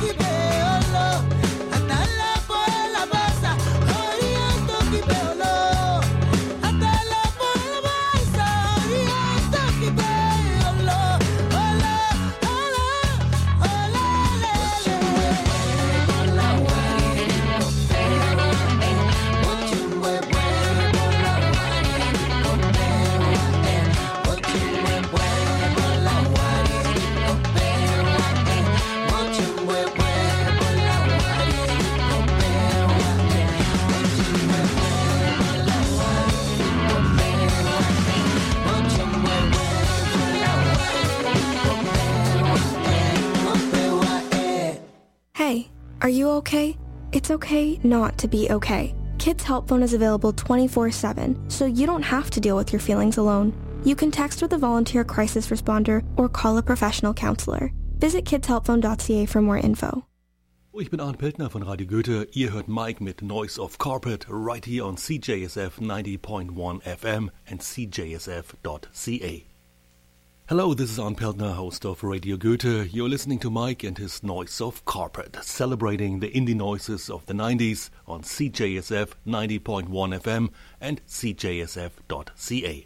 Are you okay? It's okay not to be okay. Kids Help Phone is available 24/7, so you don't have to deal with your feelings alone. You can text with a volunteer crisis responder or call a professional counselor. Visit kidshelpphone.ca for more info. Ich bin Arndt Peltner von Radio Goethe. Ihr hört Mike mit Noise of Carpet right here on CJSF 90.1 FM and CJSF.ca. Hello, this is Arndt Peltner, host of Radio Goethe. You're listening to Mike and his Noise of Carpet, celebrating the indie noises of the 90s on CJSF 90.1 FM and CJSF.ca.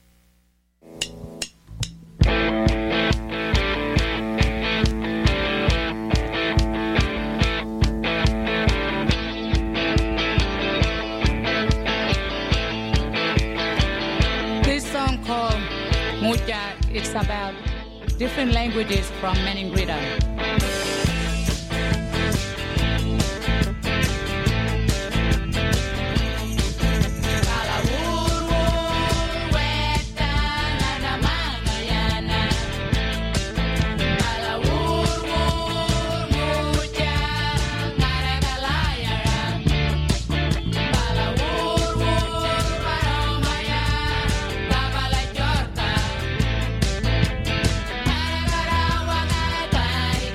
This song called Mucha, it's about different languages from Meningrida. Bye.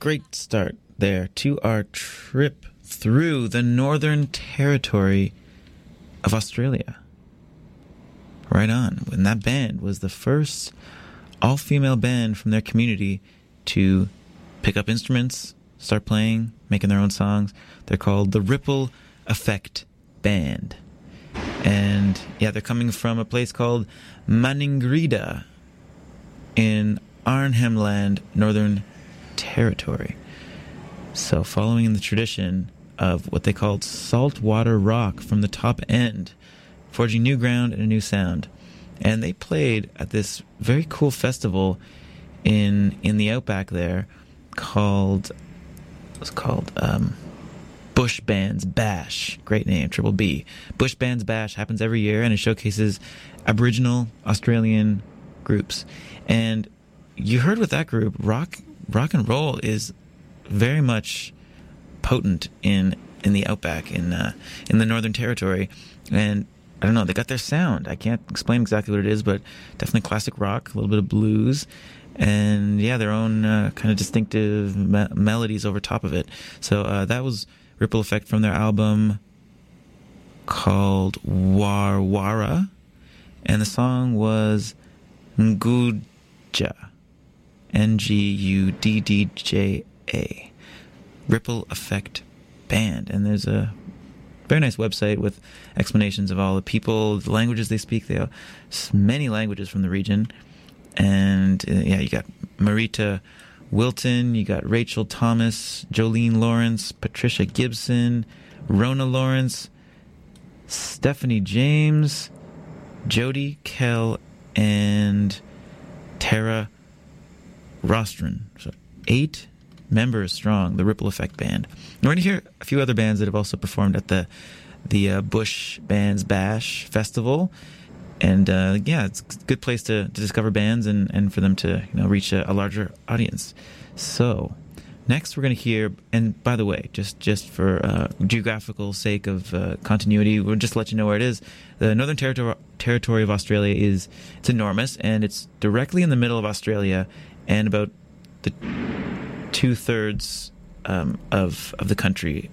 great start there to our trip through the Northern Territory of Australia. Right on. And that band was the first all-female band from their community to pick up instruments, start playing, making their own songs. They're called the Ripple Effect Band. And yeah, they're coming from a place called Maningrida in Arnhem Land, Northern Territory. So following in the tradition of what they called saltwater rock from the top end, forging new ground and a new sound. And they played at this very cool festival in the outback there called Bush Bands Bash. Great name, Triple B. Bush Bands Bash happens every year, and it showcases Aboriginal Australian groups. And you heard with that group, rock and roll is very much potent in the outback in the Northern Territory. And I don't know, they got their sound. I can't explain exactly what it is, but definitely classic rock, a little bit of blues, and yeah, their own kind of distinctive melodies over top of it. So that was Ripple Effect from their album called Warwara, and the song was Nguddja, Nguddja, Ripple Effect Band. And there's a very nice website with explanations of all the people, the languages they speak. They have many languages from the region. And yeah, you got Marita Wilton, you got Rachel Thomas, Jolene Lawrence, Patricia Gibson, Rona Lawrence, Stephanie James, Jody Kell, and Tara Rostron. So 8 members strong, the Ripple Effect Band. We're going to hear a few other bands that have also performed at the Bush Bands Bash Festival. And yeah, it's a good place to discover bands and for them to reach a larger audience. So next we're going to hear, and by the way, just for geographical sake of continuity, we'll just let you know where it is. The Northern Territory of Australia it's enormous, and it's directly in the middle of Australia, and about the 2/3 of the country.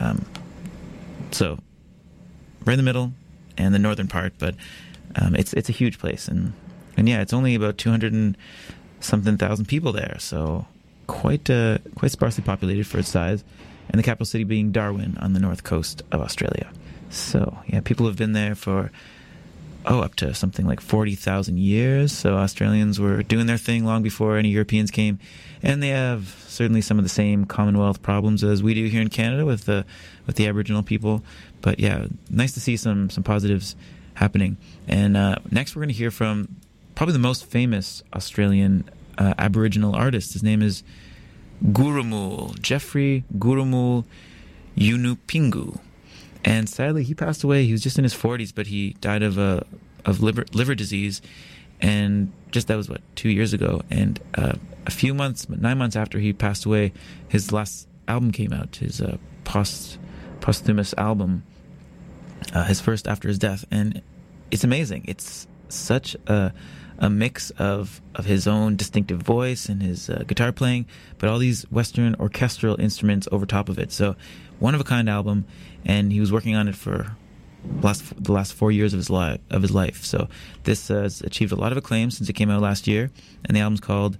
So right in the middle and the northern part, but it's a huge place, and yeah, it's only about 200 and something thousand people there, so quite sparsely populated for its size, and the capital city being Darwin on the north coast of Australia. So yeah, people have been there for up to something like 40,000 years. So Australians were doing their thing long before any Europeans came, and they have certainly some of the same Commonwealth problems as we do here in Canada with the Aboriginal people. But yeah, nice to see some positives happening. And next we're going to hear from probably the most famous Australian Aboriginal artist. His name is Gurrumul, Jeffrey Gurrumul Yunupingu. And sadly, he passed away. He was just in his 40s, but he died of liver disease. And just that was 2 years ago. And a few months, 9 months after he passed away, his last album came out, his posthumous album, his first after his death. And it's amazing. It's such a mix of his own distinctive voice and his guitar playing, but all these Western orchestral instruments over top of it. So one-of-a-kind album, and he was working on it for the last 4 years of his life. So this has achieved a lot of acclaim since it came out last year, and the album's called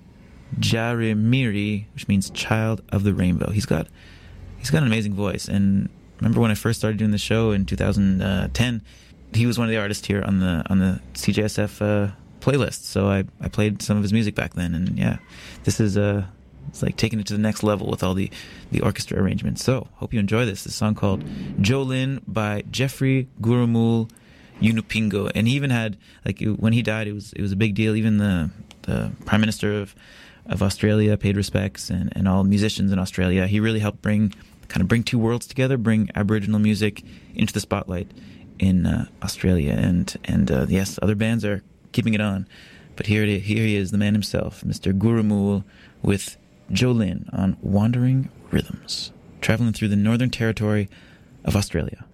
Jarimiri, which means Child of the Rainbow. He's got an amazing voice, and remember when I first started doing the show in 2010, he was one of the artists here on the CJSF playlist. So I played some of his music back then, and yeah, this is it's like taking it to the next level with all the orchestra arrangements. So hope you enjoy this. This song called Jolin by Jeffrey Gurrumul Yunupingu. And he even had, when he died, it was a big deal. Even the Prime Minister of Australia paid respects, and all musicians in Australia. He really helped bring two worlds together, bring Aboriginal music into the spotlight in Australia. And yes, other bands are keeping it on. But here he is, the man himself, Mr. Gurrumul, with Jolin on Wandering Rhythms, traveling through the Northern Territory of Australia.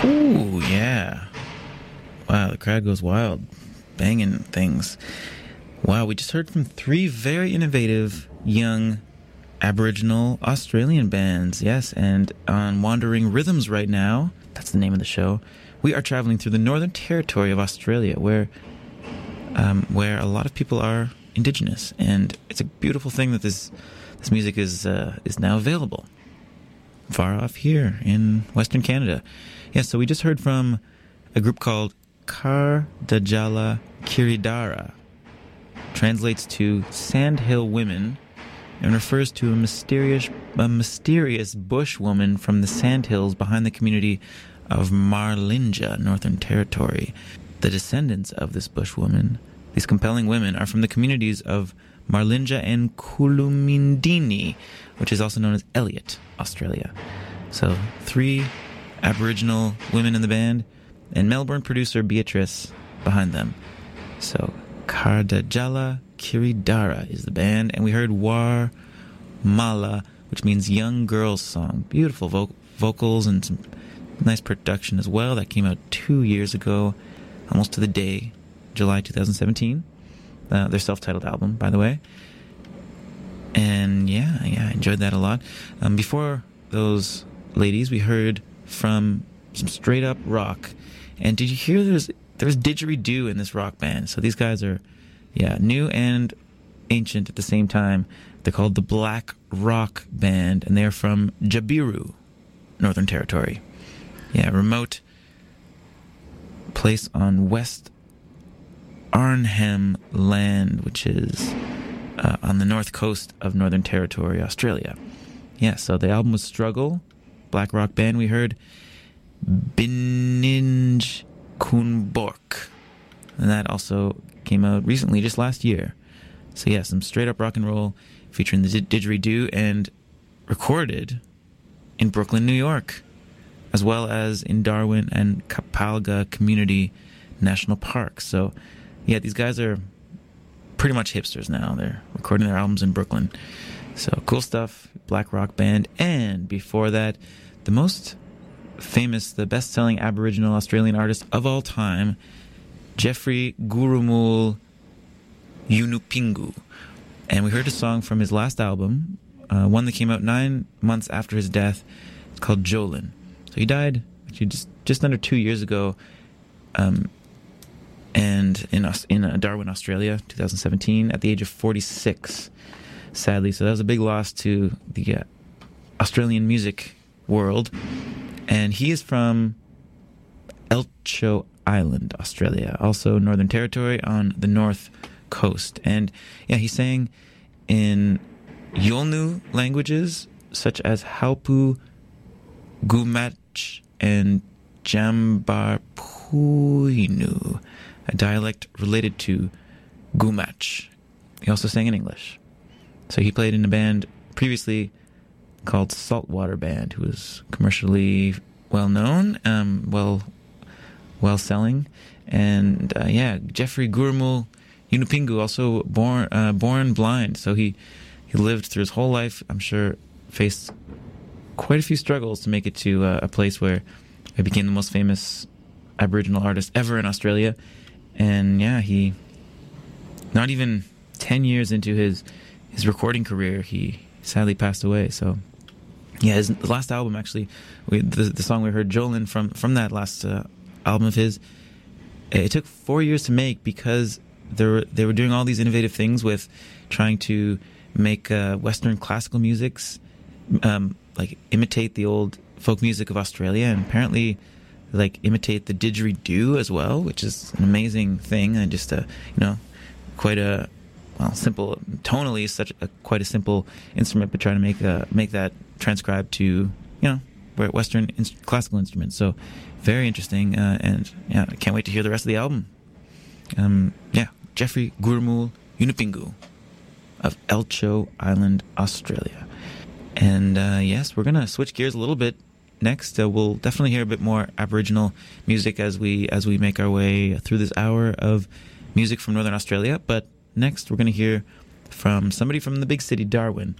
Ooh, yeah. Wow, the crowd goes wild. Banging things. Wow, we just heard from 3 very innovative young Aboriginal Australian bands. Yes, and on Wandering Rhythms right now, that's the name of the show, we are traveling through the Northern Territory of Australia, where a lot of people are Indigenous, and it's a beautiful thing that this music is now available far off here in Western Canada. Yeah, so we just heard from a group called Kardajala Kiridara. Translates to Sandhill Women and refers to a mysterious bush woman from the Sandhills behind the community of Marlinja, Northern Territory. The descendants of this bush woman, these compelling women, are from the communities of Marlinja and Kulumindini, which is also known as Elliot, Australia. So 3 Aboriginal women in the band, and Melbourne producer Beatrice behind them. So Kardajala Kiridara is the band, and we heard War Mala, which means young girl's song. Beautiful vocals and some nice production as well. That came out 2 years ago, almost to the day, July 2017. Their self-titled album, by the way. And yeah, I enjoyed that a lot. Before those ladies, we heard from some straight up rock. And did you hear there's didgeridoo in this rock band? So these guys are, new and ancient at the same time. They're called the Black Rock Band, and they're from Jabiru, Northern Territory. Yeah, remote place on West Arnhem Land, which is on the north coast of Northern Territory, Australia. Yeah, so the album was Struggle, Black Rock Band. We heard Bininj Kunbork, and that also came out recently, just last year. So yeah, some straight up rock and roll featuring the didgeridoo, and recorded in Brooklyn, New York, as well as in Darwin and Kapalga Community National Park. So yeah, these guys are pretty much hipsters now. They're recording their albums in Brooklyn. So cool stuff, Black Rock Band. And before that, the most famous, the best-selling Aboriginal Australian artist of all time, Jeffrey Gurrumul Yunupingu. And we heard a song from his last album, one that came out 9 months after his death. It's called Jolin. So he died actually just under 2 years ago, and in Darwin, Australia, 2017, at the age of 46, sadly. So that was a big loss to the Australian music world. And he is from Elcho Island, Australia, also Northern Territory on the north coast. And yeah, he sang in Yolnu languages such as Halpu, Gumach, and Jambarpuinu, a dialect related to Gumach. He also sang in English. So he played in a band previously called Saltwater Band, who was commercially well known, well selling. And Jeffrey Gurrumul Yunupingu, also born blind, so he lived through his whole life, I'm sure, faced quite a few struggles to make it to a place where he became the most famous Aboriginal artist ever in Australia. And yeah, he, not even 10 years into his recording career, he sadly passed away. So yeah, his last album, actually, the song we heard, Jolin, from that last album of his, it took 4 years to make because they were doing all these innovative things with trying to make Western classical musics like imitate the old folk music of Australia, and apparently like imitate the didgeridoo as well, which is an amazing thing, and just quite a simple, tonally quite a simple instrument, but trying to make that transcribed to Western classical instruments. So very interesting, and yeah, I can't wait to hear the rest of the album. Jeffrey Gurrumul Yunupingu of Elcho Island, Australia. And yes, we're gonna switch gears a little bit. Next, we'll definitely hear a bit more Aboriginal music as we make our way through this hour of music from Northern Australia. But next, we're going to hear from somebody from the big city, Darwin,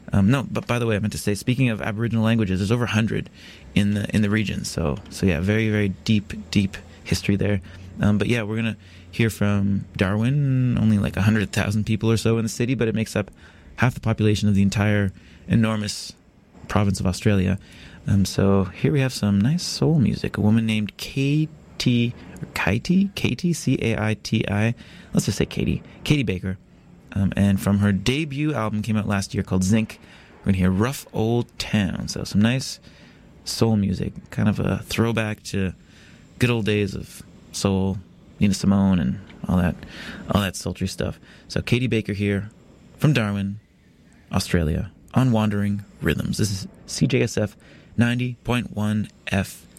No, but by the way, I meant to say, speaking of Aboriginal languages, there's over 100 in the region. So yeah, very, very deep history there. But yeah, we're gonna hear from Darwin. Only like 100,000 people or so in the city, but it makes up half the population of the entire enormous province of Australia. So here we have some nice soul music. A woman named Katie, C-A-I-T-I. Let's just say Katie Baker. And from her debut album, came out last year, called Zinc, we're going to hear Rough Old Town. So some nice soul music, kind of a throwback to good old days of soul, Nina Simone, and all that sultry stuff. So Katie Baker here from Darwin, Australia, on Wandering Rhythms. This is CJSF 90.1 FM.